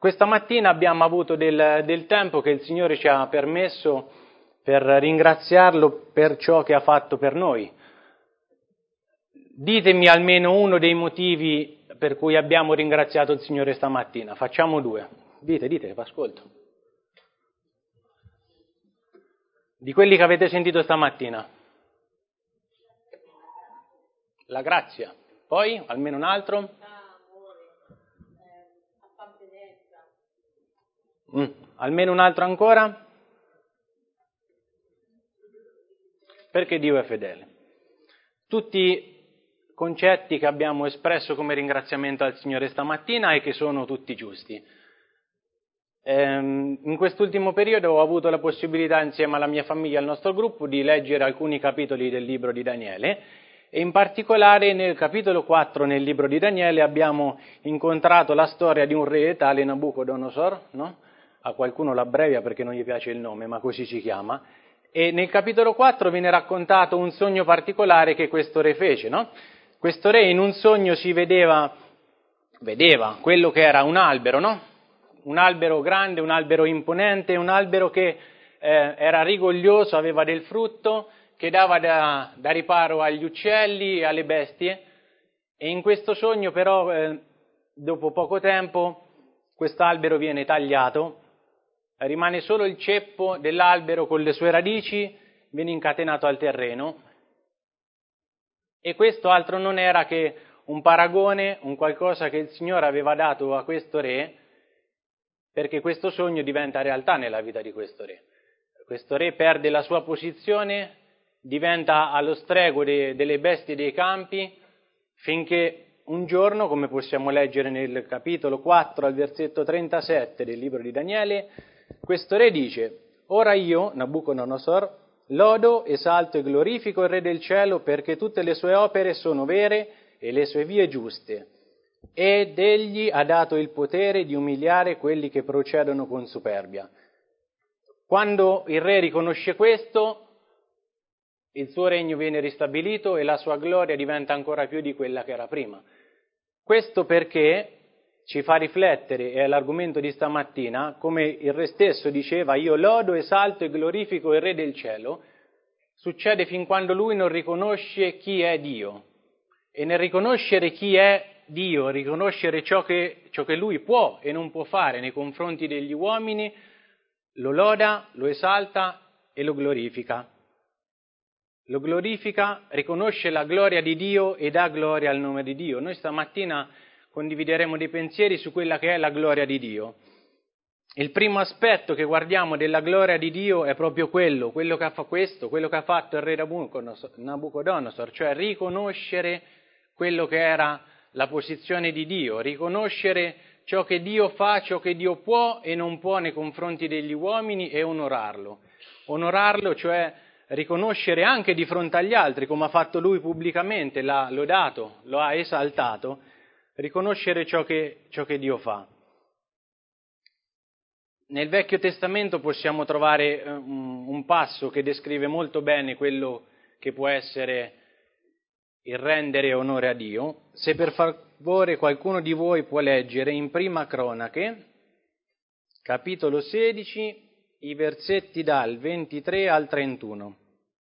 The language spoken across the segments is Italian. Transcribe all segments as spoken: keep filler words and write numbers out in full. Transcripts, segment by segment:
questa mattina abbiamo avuto del, del tempo che il Signore ci ha permesso per ringraziarlo per ciò che ha fatto per noi. Ditemi almeno uno dei motivi per cui abbiamo ringraziato il Signore stamattina. Facciamo due. Dite, dite, vi ascolto. Di quelli che avete sentito stamattina. La grazia. Poi, almeno un altro. Mm. Almeno un altro ancora? Perché Dio è fedele. Tutti concetti che abbiamo espresso come ringraziamento al Signore stamattina e che sono tutti giusti. Ehm, in quest'ultimo periodo ho avuto la possibilità insieme alla mia famiglia e al nostro gruppo di leggere alcuni capitoli del libro di Daniele e in particolare nel capitolo quattro nel libro di Daniele abbiamo incontrato la storia di un re tale Nabucodonosor, no? A qualcuno l'abbrevia perché non gli piace il nome, ma così si chiama. E nel capitolo quattro viene raccontato un sogno particolare che questo re fece, no? Questo re in un sogno si vedeva, vedeva quello che era un albero, no? Un albero grande, un albero imponente, un albero che eh, era rigoglioso, aveva del frutto, che dava da, da riparo agli uccelli e alle bestie. E in questo sogno però, eh, dopo poco tempo, quest'albero viene tagliato, rimane solo il ceppo dell'albero con le sue radici, viene incatenato al terreno. E questo altro non era che un paragone, un qualcosa che il Signore aveva dato a questo re, perché questo sogno diventa realtà nella vita di questo re. Questo re perde la sua posizione, diventa allo strego de, delle bestie dei campi, finché un giorno, come possiamo leggere nel capitolo quattro al versetto trentasette del libro di Daniele, questo re dice: «Ora io, Nabucodonosor, lodo, esalto e glorifico il Re del cielo perché tutte le sue opere sono vere e le sue vie giuste, ed egli ha dato il potere di umiliare quelli che procedono con superbia». Quando il re riconosce questo, il suo regno viene ristabilito e la sua gloria diventa ancora più di quella che era prima. Questo perché ci fa riflettere, è l'argomento di stamattina, come il re stesso diceva: «Io lodo, esalto e glorifico il Re del cielo», succede fin quando lui non riconosce chi è Dio. E nel riconoscere chi è Dio, riconoscere ciò che, ciò che lui può e non può fare nei confronti degli uomini, lo loda, lo esalta e lo glorifica. Lo glorifica, riconosce la gloria di Dio e dà gloria al nome di Dio. Noi stamattina condivideremo dei pensieri su quella che è la gloria di Dio. Il primo aspetto che guardiamo della gloria di Dio è proprio quello, quello che ha fatto questo, quello che ha fatto il re Nabucodonosor, cioè riconoscere quello che era la posizione di Dio, riconoscere ciò che Dio fa, ciò che Dio può e non può nei confronti degli uomini e onorarlo. Onorarlo, cioè riconoscere anche di fronte agli altri, come ha fatto lui pubblicamente, l'ha lodato, lo ha esaltato, riconoscere ciò che, ciò che Dio fa. Nel Vecchio Testamento possiamo trovare um, un passo che descrive molto bene quello che può essere il rendere onore a Dio. Se per favore qualcuno di voi può leggere in Prima Cronache, capitolo sedici, i versetti dal ventitré al trentuno.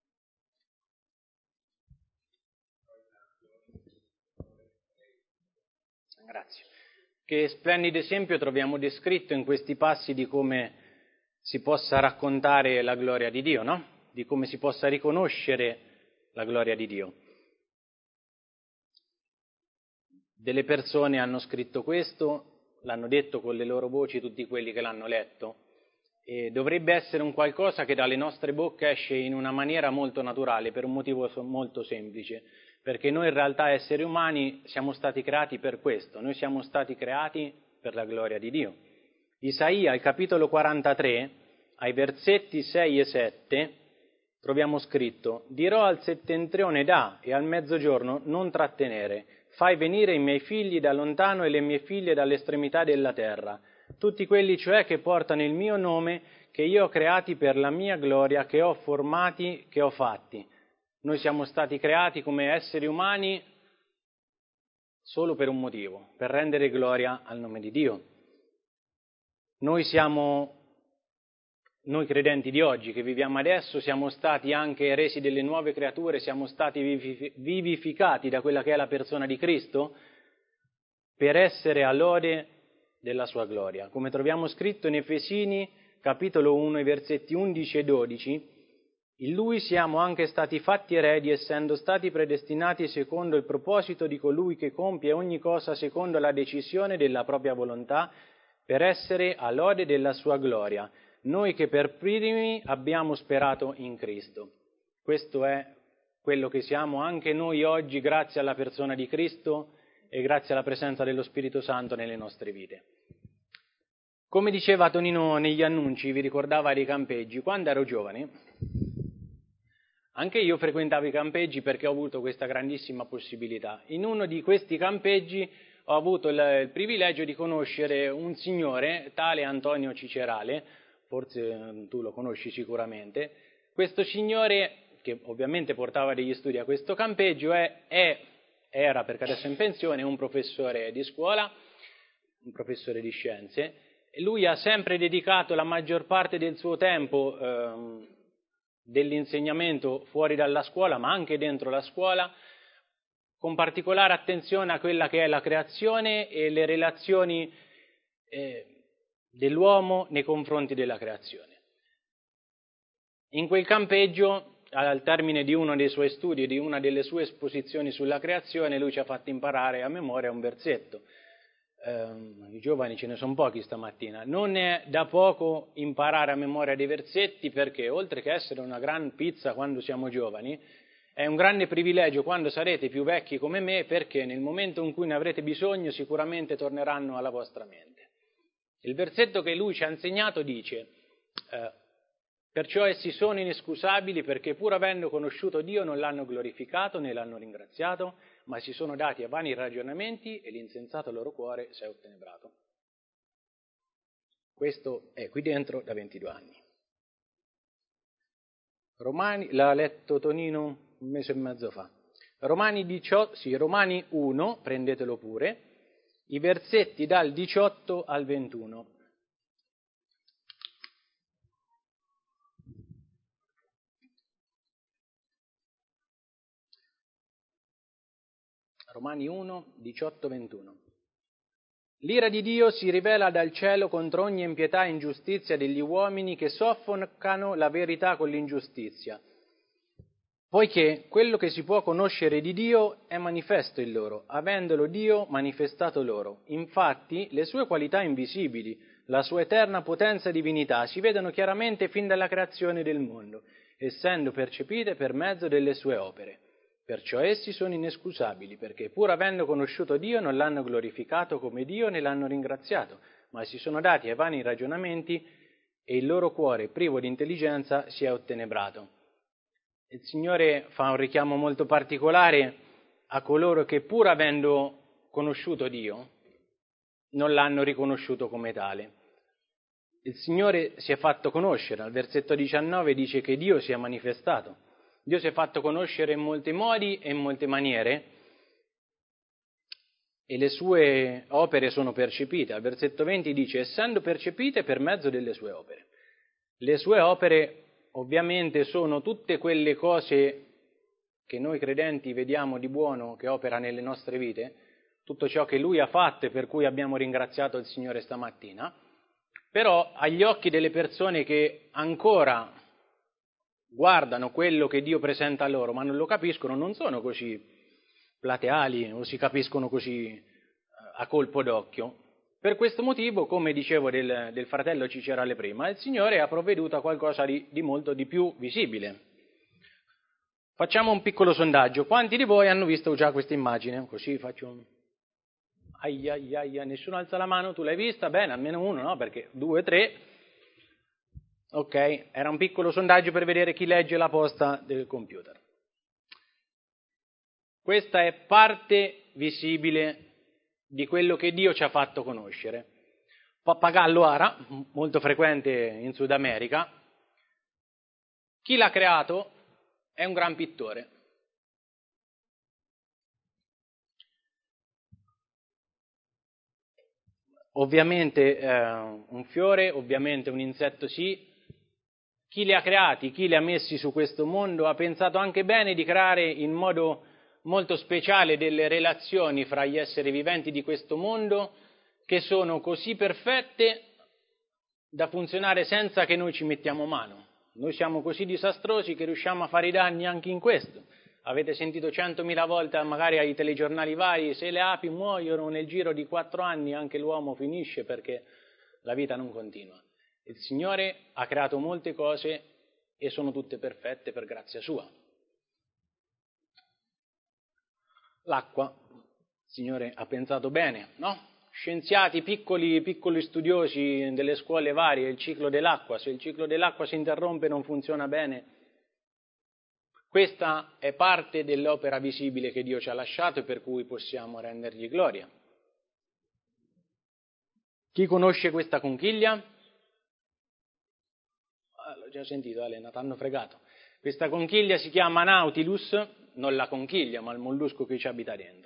Grazie. Che splendido esempio troviamo descritto in questi passi di come si possa raccontare la gloria di Dio, no? Di come si possa riconoscere la gloria di Dio. Delle persone hanno scritto questo, l'hanno detto con le loro voci tutti quelli che l'hanno letto, e dovrebbe essere un qualcosa che dalle nostre bocche esce in una maniera molto naturale, per un motivo molto semplice, perché noi in realtà esseri umani siamo stati creati per questo, noi siamo stati creati per la gloria di Dio. Isaia, al capitolo quarantatré, ai versetti sei e sette, troviamo scritto: «Dirò al settentrione da e al mezzogiorno non trattenere, fai venire i miei figli da lontano e le mie figlie dall'estremità della terra, tutti quelli cioè che portano il mio nome, che io ho creati per la mia gloria, che ho formati, che ho fatti». Noi siamo stati creati come esseri umani solo per un motivo, per rendere gloria al nome di Dio. Noi siamo, noi credenti di oggi, che viviamo adesso, siamo stati anche resi delle nuove creature, siamo stati vivificati da quella che è la persona di Cristo, per essere a lode della sua gloria. Come troviamo scritto in Efesini, capitolo uno, i versetti undici e dodici, in Lui siamo anche stati fatti eredi, essendo stati predestinati secondo il proposito di colui che compie ogni cosa secondo la decisione della propria volontà, per essere a lode della sua gloria, noi che per primi abbiamo sperato in Cristo. Questo è quello che siamo anche noi oggi grazie alla persona di Cristo e grazie alla presenza dello Spirito Santo nelle nostre vite. Come diceva Tonino negli annunci, vi ricordava dei campeggi, quando ero giovane, anche io frequentavo i campeggi perché ho avuto questa grandissima possibilità. In uno di questi campeggi ho avuto il, il privilegio di conoscere un signore, tale Antonio Cicerale, forse tu lo conosci sicuramente. Questo signore, che ovviamente portava degli studi a questo campeggio, è, è, era, perché adesso è in pensione, un professore di scuola, un professore di scienze, e lui ha sempre dedicato la maggior parte del suo tempo ehm, dell'insegnamento fuori dalla scuola, ma anche dentro la scuola, con particolare attenzione a quella che è la creazione e le relazioni eh, dell'uomo nei confronti della creazione. In quel campeggio, al termine di uno dei suoi studi, di una delle sue esposizioni sulla creazione, lui ci ha fatto imparare a memoria un versetto. Eh, I giovani ce ne sono pochi stamattina. Non è da poco imparare a memoria dei versetti, perché oltre che essere una gran pizza quando siamo giovani, è un grande privilegio quando sarete più vecchi come me, perché nel momento in cui ne avrete bisogno sicuramente torneranno alla vostra mente. Il versetto che lui ci ha insegnato dice: eh, perciò essi sono inescusabili, perché pur avendo conosciuto Dio non l'hanno glorificato né l'hanno ringraziato, ma si sono dati a vani ragionamenti e l'insensato loro cuore si è ottenebrato. Questo è qui dentro da ventidue anni. Romani, l'ha letto Tonino un mese e mezzo fa. Romani diciotto, sì, Romani uno, prendetelo pure, i versetti dal diciotto al ventuno. Romani uno, diciotto ventuno. L'ira di Dio si rivela dal cielo contro ogni impietà e ingiustizia degli uomini che soffocano la verità con l'ingiustizia, poiché quello che si può conoscere di Dio è manifesto in loro, avendolo Dio manifestato loro. Infatti, le sue qualità invisibili, la sua eterna potenza e divinità si vedono chiaramente fin dalla creazione del mondo, essendo percepite per mezzo delle sue opere. Perciò essi sono inescusabili, perché pur avendo conosciuto Dio non l'hanno glorificato come Dio né l'hanno ringraziato, ma si sono dati ai vani ragionamenti e il loro cuore, privo di intelligenza, si è ottenebrato. Il Signore fa un richiamo molto particolare a coloro che pur avendo conosciuto Dio non l'hanno riconosciuto come tale. Il Signore si è fatto conoscere, al versetto diciannove dice che Dio si è manifestato. Dio si è fatto conoscere in molti modi e in molte maniere e le sue opere sono percepite. Al versetto venti dice: essendo percepite per mezzo delle sue opere. Le sue opere ovviamente sono tutte quelle cose che noi credenti vediamo di buono che opera nelle nostre vite, tutto ciò che Lui ha fatto e per cui abbiamo ringraziato il Signore stamattina, però agli occhi delle persone che ancora guardano quello che Dio presenta a loro, ma non lo capiscono, non sono così plateali o si capiscono così a colpo d'occhio. Per questo motivo, come dicevo del, del fratello Cicerale prima, il Signore ha provveduto a qualcosa di, di molto di più visibile. Facciamo un piccolo sondaggio. Quanti di voi hanno visto già questa immagine? Così faccio un... Ai ai ai, nessuno alza la mano, tu l'hai vista? Bene, almeno uno, no? Perché due, tre... Ok, era un piccolo sondaggio per vedere chi legge la posta del computer. Questa è parte visibile di quello che Dio ci ha fatto conoscere. Pappagallo ara, molto frequente in Sud America. Chi l'ha creato è un gran pittore. ovviamente eh, un fiore, ovviamente un insetto sì. Chi li ha creati, chi li ha messi su questo mondo ha pensato anche bene di creare in modo molto speciale delle relazioni fra gli esseri viventi di questo mondo che sono così perfette da funzionare senza che noi ci mettiamo mano. Noi siamo così disastrosi che riusciamo a fare i danni anche in questo. Avete sentito centomila volte magari ai telegiornali vari, se le api muoiono nel giro di quattro anni anche l'uomo finisce perché la vita non continua. Il Signore ha creato molte cose e sono tutte perfette per grazia sua. L'acqua, il Signore ha pensato bene, no? Scienziati, piccoli, piccoli studiosi delle scuole varie, il ciclo dell'acqua, se il ciclo dell'acqua si interrompe e non funziona bene, questa è parte dell'opera visibile che Dio ci ha lasciato e per cui possiamo rendergli gloria. Chi conosce questa conchiglia? Ah, l'ho già sentito, Elena, t'hanno fregato. Questa conchiglia si chiama Nautilus, non la conchiglia, ma il mollusco che ci abita dentro.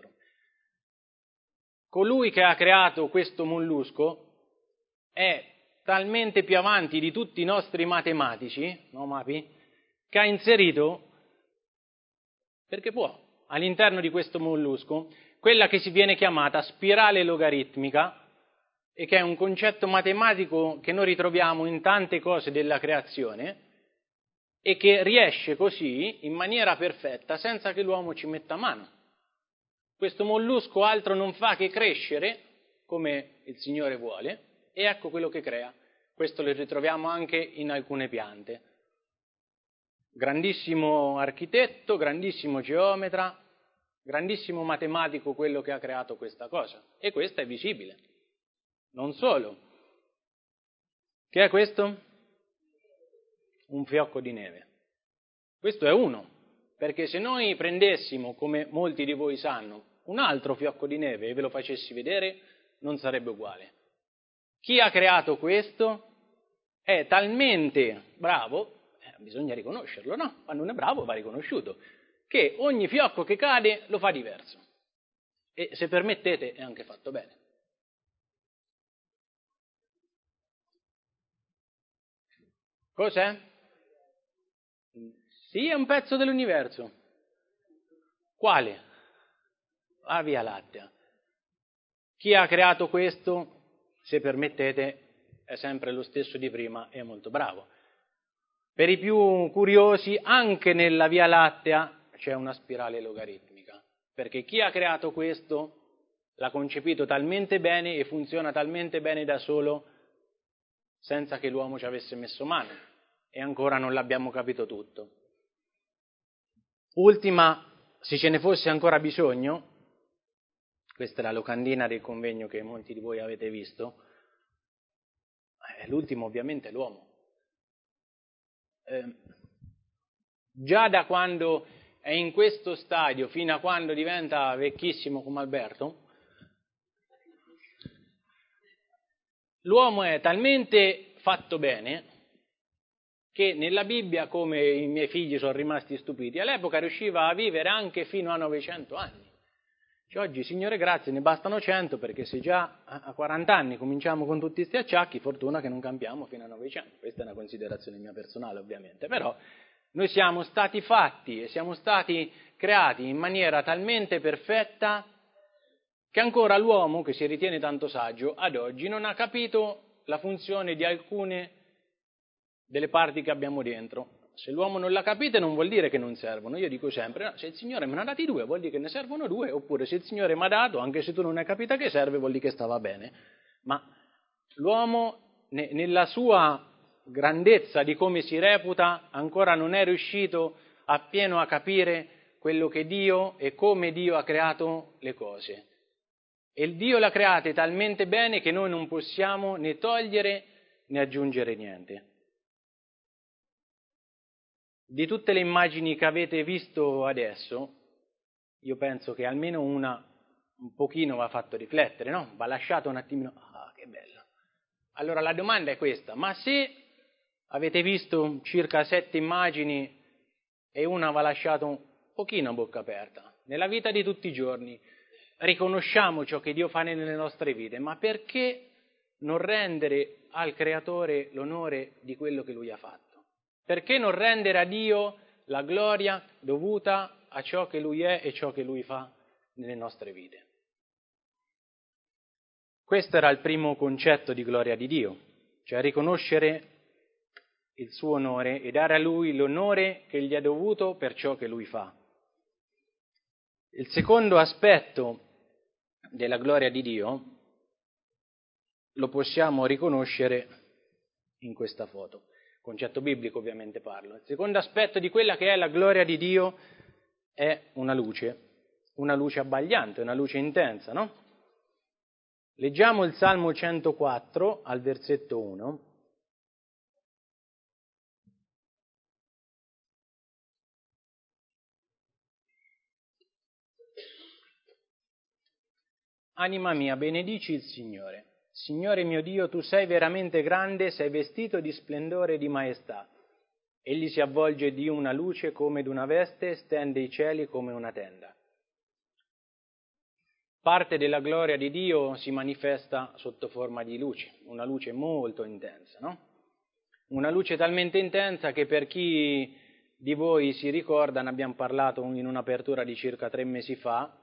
Colui che ha creato questo mollusco è talmente più avanti di tutti i nostri matematici, no Mapi, che ha inserito, perché può, all'interno di questo mollusco, quella che si viene chiamata spirale logaritmica e che è un concetto matematico che noi ritroviamo in tante cose della creazione e che riesce così in maniera perfetta senza che l'uomo ci metta mano. Questo mollusco altro non fa che crescere, come il Signore vuole, e ecco quello che crea. Questo lo ritroviamo anche in alcune piante. Grandissimo architetto, grandissimo geometra, grandissimo matematico quello che ha creato questa cosa. E questa è visibile. Non solo. Che è questo? Un fiocco di neve. Questo è uno. Perché se noi prendessimo, come molti di voi sanno, un altro fiocco di neve e ve lo facessi vedere, non sarebbe uguale. Chi ha creato questo è talmente bravo, eh, bisogna riconoscerlo, no? Quando uno è bravo va riconosciuto, che ogni fiocco che cade lo fa diverso. E se permettete è anche fatto bene. Cos'è? Sì, è un pezzo dell'universo. Quale? La Via Lattea. Chi ha creato questo, se permettete, è sempre lo stesso di prima e è molto bravo. Per i più curiosi, anche nella Via Lattea c'è una spirale logaritmica, perché chi ha creato questo l'ha concepito talmente bene e funziona talmente bene da solo senza che l'uomo ci avesse messo mano e ancora non l'abbiamo capito tutto. Ultima, se ce ne fosse ancora bisogno, questa è la locandina del convegno che molti di voi avete visto, eh, l'ultimo ovviamente è l'uomo. Eh, già da quando è in questo stadio fino a quando diventa vecchissimo come Alberto, l'uomo è talmente fatto bene che nella Bibbia, come i miei figli sono rimasti stupiti, all'epoca riusciva a vivere anche fino a novecento anni. Cioè, oggi, Signore grazie, ne bastano cento perché se già a quaranta anni cominciamo con tutti questi acciacchi, fortuna che non campiamo fino a novecento. Questa è una considerazione mia personale, ovviamente, però noi siamo stati fatti e siamo stati creati in maniera talmente perfetta che ancora l'uomo, che si ritiene tanto saggio, ad oggi non ha capito la funzione di alcune delle parti che abbiamo dentro. Se l'uomo non l'ha capita non vuol dire che non servono. Io dico sempre, no, se il Signore me ne ha dati due vuol dire che ne servono due, oppure se il Signore mi ha dato, anche se tu non hai capito che serve, vuol dire che stava bene. Ma l'uomo, ne, nella sua grandezza di come si reputa, ancora non è riuscito appieno a capire quello che Dio e come Dio ha creato le cose. E il Dio l'ha create talmente bene che noi non possiamo né togliere né aggiungere niente. Di tutte le immagini che avete visto adesso, io penso che almeno una un pochino va fatto riflettere, no? Va lasciato un attimino, ah che bello. Allora la domanda è questa, ma se avete visto circa sette immagini e una va lasciato un pochino a bocca aperta, nella vita di tutti i giorni, riconosciamo ciò che Dio fa nelle nostre vite, ma perché non rendere al Creatore l'onore di quello che Lui ha fatto? Perché non rendere a Dio la gloria dovuta a ciò che Lui è e ciò che Lui fa nelle nostre vite? Questo era il primo concetto di gloria di Dio, cioè riconoscere il suo onore e dare a Lui l'onore che gli è dovuto per ciò che Lui fa. Il secondo aspetto della gloria di Dio lo possiamo riconoscere in questa foto. Concetto biblico ovviamente parlo. Il secondo aspetto di quella che è la gloria di Dio è una luce, una luce abbagliante, una luce intensa, no? Leggiamo il Salmo centoquattro al versetto uno. Anima mia, benedici il Signore. Signore mio Dio, tu sei veramente grande, sei vestito di splendore e di maestà. Egli si avvolge di una luce come d'una veste, stende i cieli come una tenda. Parte della gloria di Dio si manifesta sotto forma di luce, una luce molto intensa, no? Una luce talmente intensa che per chi di voi si ricorda, ne abbiamo parlato in un'apertura di circa tre mesi fa,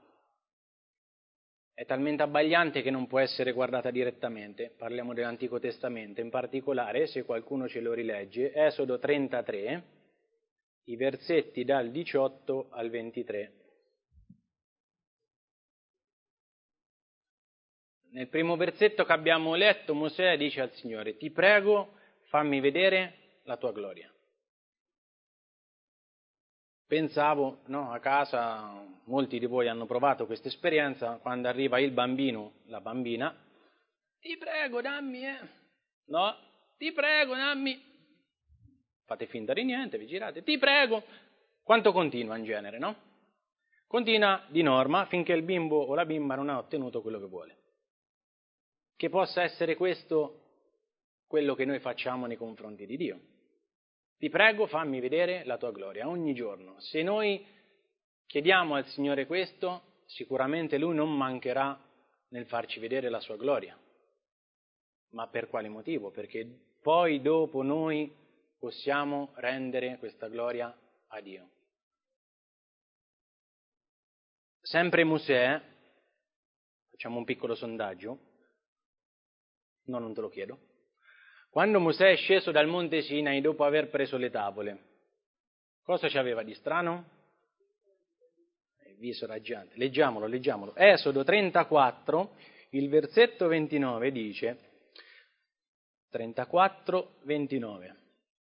è talmente abbagliante che non può essere guardata direttamente. Parliamo dell'Antico Testamento, in particolare, se qualcuno ce lo rilegge, Esodo trentatré, i versetti dal diciotto al ventitré. Nel primo versetto che abbiamo letto, Mosè dice al Signore: ti prego, fammi vedere la tua gloria. Pensavo, no, a casa, molti di voi hanno provato questa esperienza, quando arriva il bambino, la bambina, ti prego, dammi, eh. No, ti prego, dammi. Fate finta di niente, vi girate, ti prego. Quanto continua in genere, no? Continua di norma finché il bimbo o la bimba non ha ottenuto quello che vuole. Che possa essere questo quello che noi facciamo nei confronti di Dio. Ti prego, fammi vedere la tua gloria ogni giorno. Se noi chiediamo al Signore questo, sicuramente Lui non mancherà nel farci vedere la sua gloria. Ma per quale motivo? Perché poi dopo noi possiamo rendere questa gloria a Dio. Sempre Mosè, facciamo un piccolo sondaggio, no, non te lo chiedo. Quando Mosè è sceso dal monte Sinai dopo aver preso le tavole, cosa ci aveva di strano? Il viso raggiante. Leggiamolo, leggiamolo. Esodo trentaquattro, il versetto ventinove dice, trentaquattro ventinove.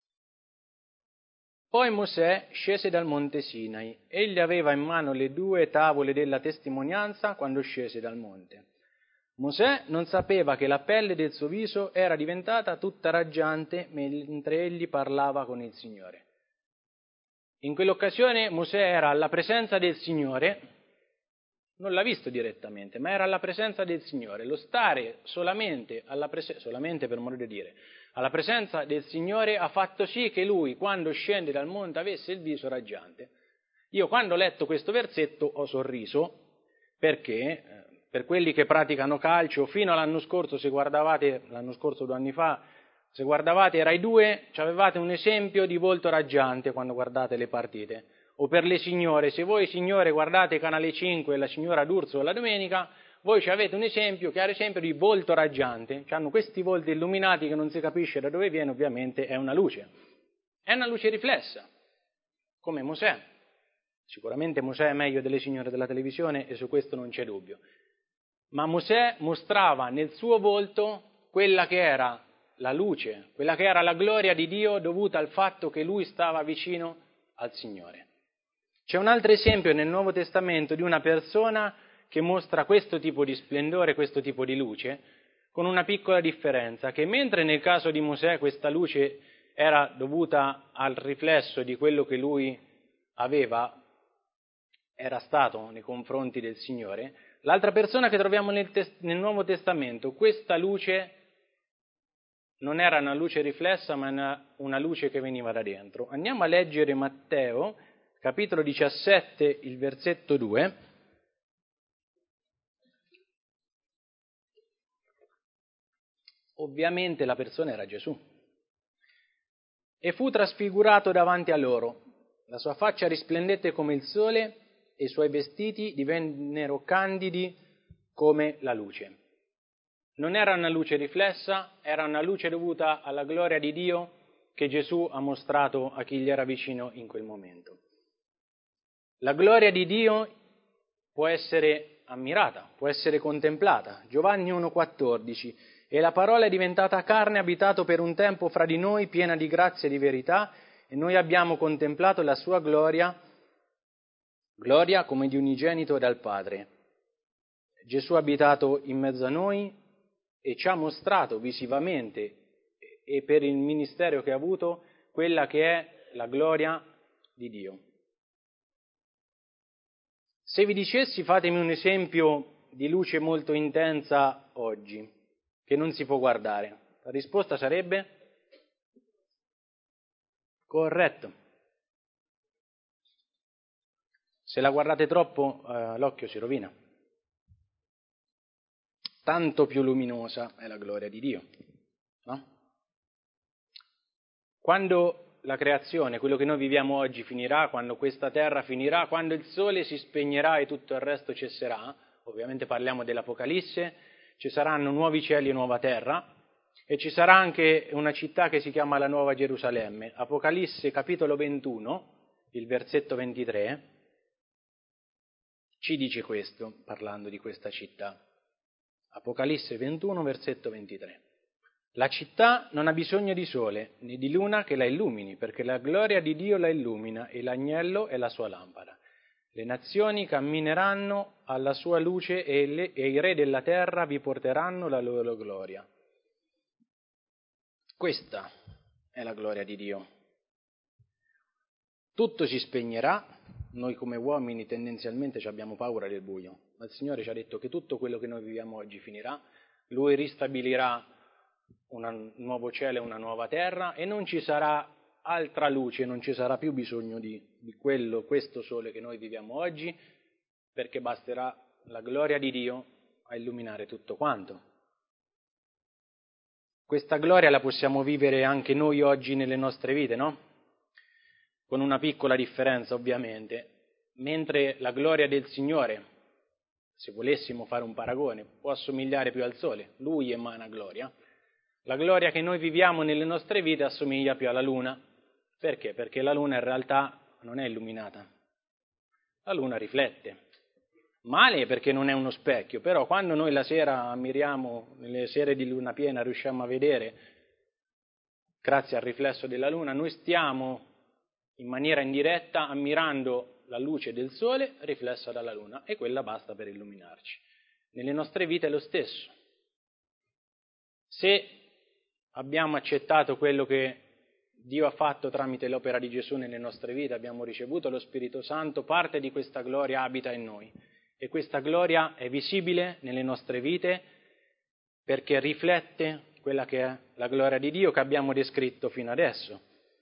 Poi Mosè scese dal monte Sinai. Egli aveva in mano le due tavole della testimonianza quando scese dal monte. Mosè non sapeva che la pelle del suo viso era diventata tutta raggiante mentre egli parlava con il Signore. In quell'occasione Mosè era alla presenza del Signore, non l'ha visto direttamente, ma era alla presenza del Signore. Lo stare solamente, alla prese- solamente per modo di dire, alla presenza del Signore ha fatto sì che lui, quando scende dal monte, avesse il viso raggiante. Io quando ho letto questo versetto ho sorriso, perché per quelli che praticano calcio, fino all'anno scorso, se guardavate, l'anno scorso due anni fa, se guardavate Rai due, avevate un esempio di volto raggiante quando guardate le partite. O per le signore, se voi signore guardate Canale cinque, la signora D'Urso la domenica, voi avete un esempio, chiaro esempio di volto raggiante. Hanno questi volti illuminati che non si capisce da dove viene, ovviamente è una luce. È una luce riflessa, come Mosè. Sicuramente Mosè è meglio delle signore della televisione e su questo non c'è dubbio. Ma Mosè mostrava nel suo volto quella che era la luce, quella che era la gloria di Dio dovuta al fatto che lui stava vicino al Signore. C'è un altro esempio nel Nuovo Testamento di una persona che mostra questo tipo di splendore, questo tipo di luce, con una piccola differenza, che mentre nel caso di Mosè questa luce era dovuta al riflesso di quello che lui aveva, era stato nei confronti del Signore, l'altra persona che troviamo nel, tes- nel Nuovo Testamento, questa luce non era una luce riflessa, ma una, una luce che veniva da dentro. Andiamo a leggere Matteo, capitolo diciassette, il versetto due. Ovviamente la persona era Gesù. E fu trasfigurato davanti a loro. La sua faccia risplendette come il sole e i suoi vestiti divennero candidi come la luce. Non era una luce riflessa, era una luce dovuta alla gloria di Dio che Gesù ha mostrato a chi gli era vicino in quel momento. La gloria di Dio può essere ammirata, può essere contemplata. Giovanni uno quattordici. E la parola è diventata carne, abitato per un tempo fra di noi, piena di grazia e di verità, e noi abbiamo contemplato la sua gloria, gloria come di unigenito dal Padre. Gesù ha abitato in mezzo a noi e ci ha mostrato visivamente e per il ministero che ha avuto quella che è la gloria di Dio. Se vi dicessi fatemi un esempio di luce molto intensa oggi, che non si può guardare, la risposta sarebbe? Corretto. Se la guardate troppo, eh, l'occhio si rovina. Tanto più luminosa è la gloria di Dio, no? Quando la creazione, quello che noi viviamo oggi finirà, quando questa terra finirà, quando il sole si spegnerà e tutto il resto cesserà, ovviamente parliamo dell'Apocalisse, ci saranno nuovi cieli e nuova terra, e ci sarà anche una città che si chiama la Nuova Gerusalemme. Apocalisse capitolo ventuno, il versetto ventitré, ci dice questo, parlando di questa città. Apocalisse ventuno, versetto ventitré. La città non ha bisogno di sole né di luna che la illumini, perché la gloria di Dio la illumina e l'agnello è la sua lampada. Le nazioni cammineranno alla sua luce e, le, e i re della terra vi porteranno la loro gloria. Questa è la gloria di Dio. Tutto si spegnerà, noi come uomini tendenzialmente abbiamo paura del buio, ma il Signore ci ha detto che tutto quello che noi viviamo oggi finirà, Lui ristabilirà un nuovo cielo e una nuova terra e non ci sarà altra luce, non ci sarà più bisogno di, di quello, questo sole che noi viviamo oggi, perché basterà la gloria di Dio a illuminare tutto quanto. Questa gloria la possiamo vivere anche noi oggi nelle nostre vite, no? Con una piccola differenza ovviamente. Mentre la gloria del Signore, se volessimo fare un paragone, può assomigliare più al sole, Lui emana gloria, la gloria che noi viviamo nelle nostre vite assomiglia più alla luna. Perché? Perché la luna in realtà non è illuminata, la luna riflette. Male perché non è uno specchio, però quando noi la sera ammiriamo, nelle sere di luna piena riusciamo a vedere, grazie al riflesso della luna, noi stiamo in maniera indiretta ammirando la luce del sole riflessa dalla luna e quella basta per illuminarci. Nelle nostre vite è lo stesso. Se abbiamo accettato quello che Dio ha fatto tramite l'opera di Gesù nelle nostre vite, abbiamo ricevuto lo Spirito Santo, parte di questa gloria abita in noi. E questa gloria è visibile nelle nostre vite perché riflette quella che è la gloria di Dio che abbiamo descritto fino adesso.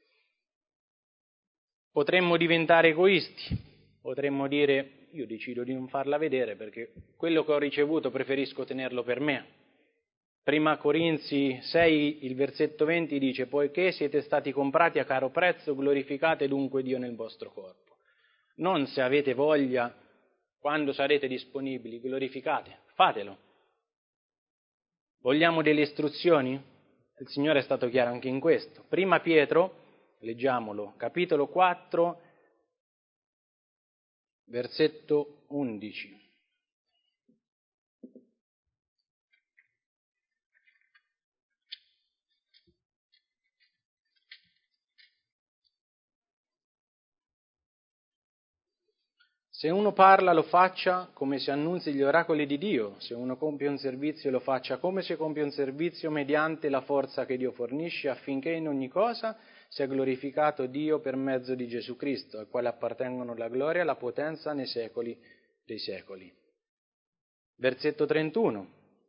Potremmo diventare egoisti, potremmo dire io decido di non farla vedere perché quello che ho ricevuto preferisco tenerlo per me. Prima Corinzi sei, il versetto venti dice poiché siete stati comprati a caro prezzo, glorificate dunque Dio nel vostro corpo. Non se avete voglia, quando sarete disponibili, glorificate, fatelo. Vogliamo delle istruzioni? Il Signore è stato chiaro anche in questo. Prima Pietro, leggiamolo, capitolo quattro, versetto undici. Se uno parla lo faccia come se annunzi gli oracoli di Dio, se uno compie un servizio lo faccia come se compie un servizio mediante la forza che Dio fornisce, affinché in ogni cosa sia glorificato Dio per mezzo di Gesù Cristo, al quale appartengono la gloria e la potenza nei secoli dei secoli. Versetto trentuno.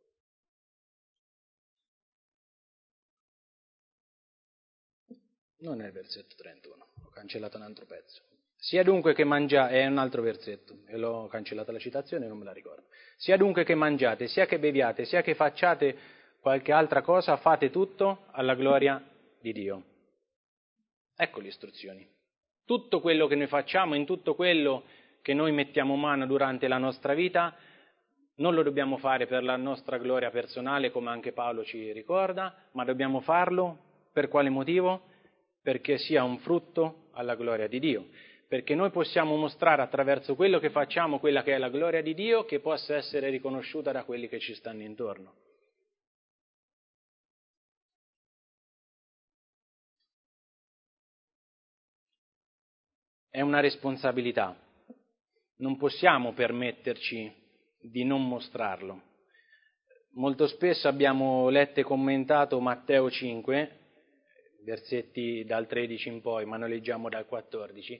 Non è il versetto trentuno, ho cancellato un altro pezzo. Sia dunque che mangiate, è un altro versetto, e l'ho cancellata la citazione, non me la ricordo. Sia dunque che mangiate, sia che beviate, sia che facciate qualche altra cosa, fate tutto alla gloria di Dio. Ecco le istruzioni. Tutto quello che noi facciamo, in tutto quello che noi mettiamo mano durante la nostra vita, non lo dobbiamo fare per la nostra gloria personale, come anche Paolo ci ricorda, ma dobbiamo farlo per quale motivo? Perché sia un frutto alla gloria di Dio. Perché noi possiamo mostrare attraverso quello che facciamo quella che è la gloria di Dio, che possa essere riconosciuta da quelli che ci stanno intorno. È una responsabilità. Non possiamo permetterci di non mostrarlo. Molto spesso abbiamo letto e commentato Matteo cinque, versetti dal tredici in poi, ma noi leggiamo dal quattordici.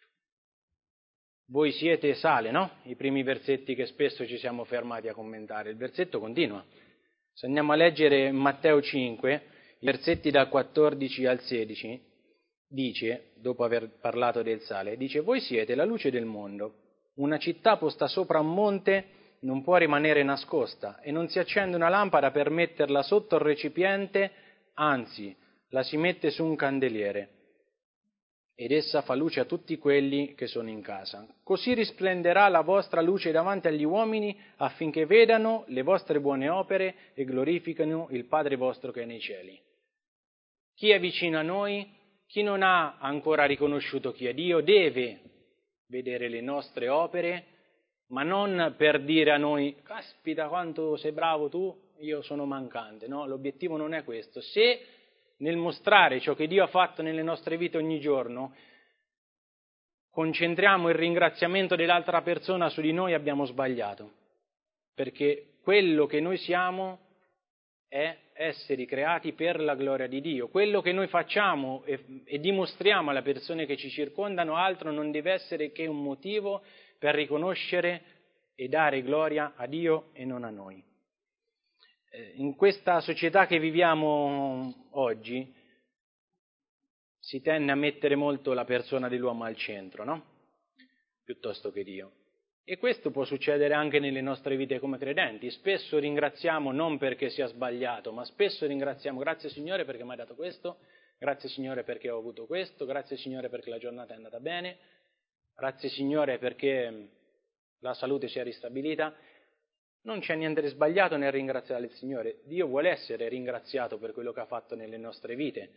Voi siete sale, no? I primi versetti che spesso ci siamo fermati a commentare. Il versetto continua. Se andiamo a leggere Matteo cinque, i versetti dal quattordici al sedici, dice, dopo aver parlato del sale, dice: voi siete la luce del mondo. Una città posta sopra un monte non può rimanere nascosta e non si accende una lampada per metterla sotto il recipiente, anzi, la si mette su un candeliere ed essa fa luce a tutti quelli che sono in casa. Così risplenderà la vostra luce davanti agli uomini affinché vedano le vostre buone opere e glorificano il Padre vostro che è nei cieli. Chi è vicino a noi, chi non ha ancora riconosciuto chi è Dio, deve vedere le nostre opere, ma non per dire a noi: caspita quanto sei bravo tu, io sono mancante. No, l'obiettivo non è questo. Se nel mostrare ciò che Dio ha fatto nelle nostre vite ogni giorno concentriamo il ringraziamento dell'altra persona su di noi, abbiamo sbagliato, perché quello che noi siamo è esseri creati per la gloria di Dio. Quello che noi facciamo e, e dimostriamo alle persone che ci circondano altro non deve essere che un motivo per riconoscere e dare gloria a Dio e non a noi. Eh, in questa società che viviamo oggi si tende a mettere molto la persona dell'uomo al centro, no? Piuttosto che Dio. E questo può succedere anche nelle nostre vite come credenti. Spesso ringraziamo non perché sia sbagliato, ma spesso ringraziamo: grazie Signore perché mi hai dato questo, grazie Signore perché ho avuto questo, grazie Signore perché la giornata è andata bene, grazie Signore perché la salute si è ristabilita. Non c'è niente di sbagliato nel ringraziare il Signore. Dio vuole essere ringraziato per quello che ha fatto nelle nostre vite,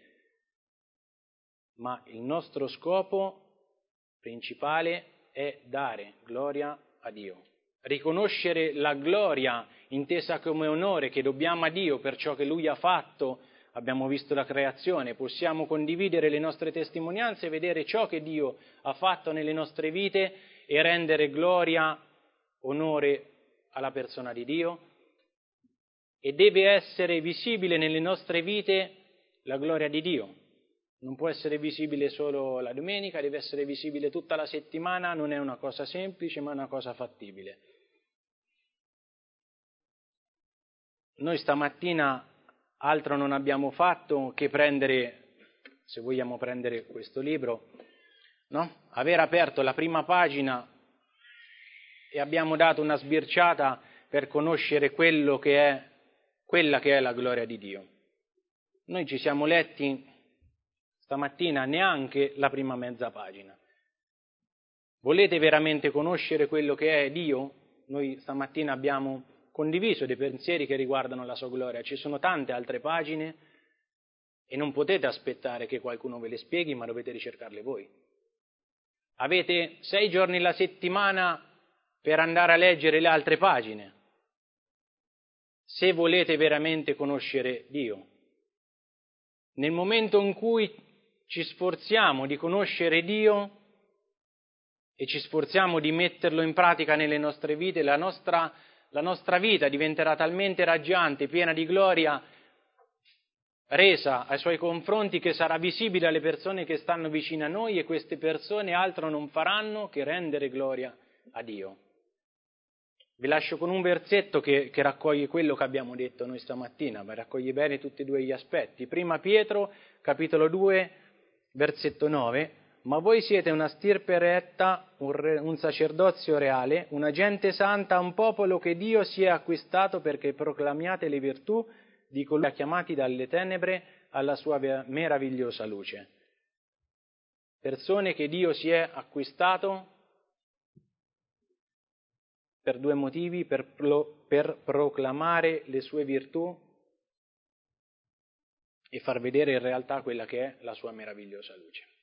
ma il nostro scopo principale è dare gloria a Dio. Riconoscere la gloria intesa come onore che dobbiamo a Dio per ciò che Lui ha fatto. Abbiamo visto la creazione, possiamo condividere le nostre testimonianze e vedere ciò che Dio ha fatto nelle nostre vite e rendere gloria, onore alla persona di Dio. E deve essere visibile nelle nostre vite la gloria di Dio. Non può essere visibile solo la domenica, deve essere visibile tutta la settimana. Non è una cosa semplice, ma è una cosa fattibile. Noi stamattina altro non abbiamo fatto che prendere, se vogliamo prendere questo libro, no? Aver aperto la prima pagina e abbiamo dato una sbirciata per conoscere quello che è, quella che è la gloria di Dio. Noi ci siamo letti stamattina neanche la prima mezza pagina. Volete veramente conoscere quello che è Dio? Noi stamattina abbiamo condiviso dei pensieri che riguardano la sua gloria. Ci sono tante altre pagine e non potete aspettare che qualcuno ve le spieghi, ma dovete ricercarle voi. Avete sei giorni alla settimana per andare a leggere le altre pagine, se volete veramente conoscere Dio. Nel momento in cui ci sforziamo di conoscere Dio e ci sforziamo di metterlo in pratica nelle nostre vite, la nostra, la nostra vita diventerà talmente raggiante, piena di gloria, resa ai suoi confronti, che sarà visibile alle persone che stanno vicino a noi, e queste persone altro non faranno che rendere gloria a Dio. Vi lascio con un versetto che, che raccoglie quello che abbiamo detto noi stamattina, ma raccoglie bene tutti e due gli aspetti. Prima Pietro, capitolo due, versetto nove: ma voi siete una stirpe retta, un, re, un sacerdozio reale, una gente santa, un popolo che Dio si è acquistato perché proclamiate le virtù di colui che ha chiamati dalle tenebre alla sua meravigliosa luce. Persone che Dio si è acquistato per due motivi: per, pro, per proclamare le sue virtù e far vedere in realtà quella che è la sua meravigliosa luce.